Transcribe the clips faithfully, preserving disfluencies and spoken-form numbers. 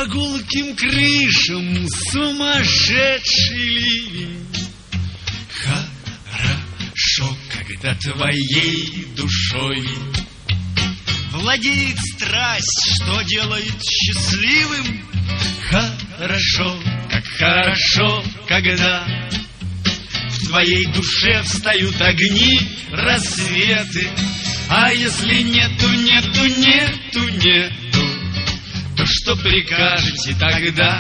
По гулким крышам сумасшедший ливень. Хорошо, когда твоей душой владеет страсть, что делает счастливым. Хорошо, как хорошо, когда в твоей душе встают огни, рассветы. А если нету, нету, нету, нету, то что прикажете тогда?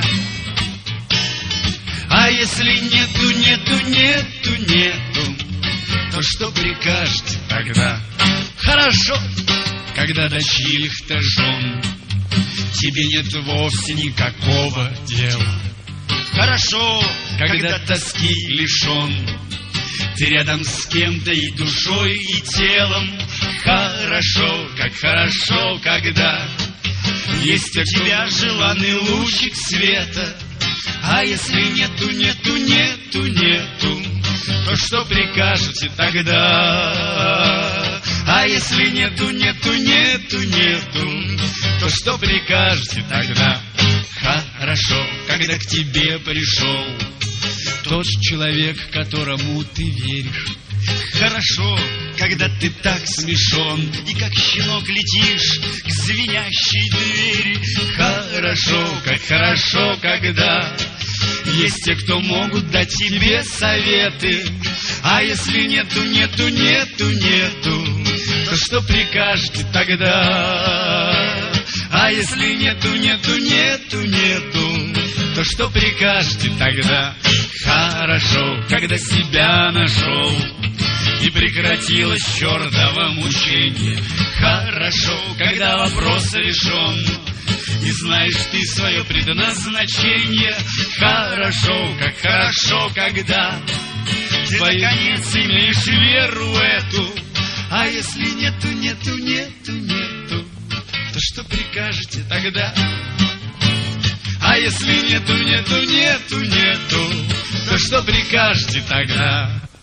А если нету, нету, нету, нету, то что прикажете тогда? Хорошо, когда до чьих-то жен тебе нет вовсе никакого дела. Хорошо, когда тоски лишен ты рядом с кем-то и душой, и телом. Хорошо, как хорошо, когда есть у тебя желанный лучик света. А если нету, нету, нету, нету, то что прикажете тогда? А если нету, нету, нету, нету, то что прикажете тогда? Хорошо, когда к тебе пришел тот человек, которому ты веришь. Хорошо, когда ты так смешон и как щенок летишь к звенящей двери. Хорошо, как хорошо, когда есть те, кто могут дать тебе советы. А если нету, нету, нету, нету, то что прикажете тогда? А если нету, нету, нету, нету, то что прикажете тогда? Хорошо, когда себя нашел и прекратилось чертово мучение. Хорошо, когда вопрос решен и знаешь ты свое предназначение. Хорошо, как хорошо, когда ты наконец имеешь веру эту. А если нету, нету, нету, нету, то что прикажете тогда? А если нету, нету, нету, нету, то что прикажете тогда?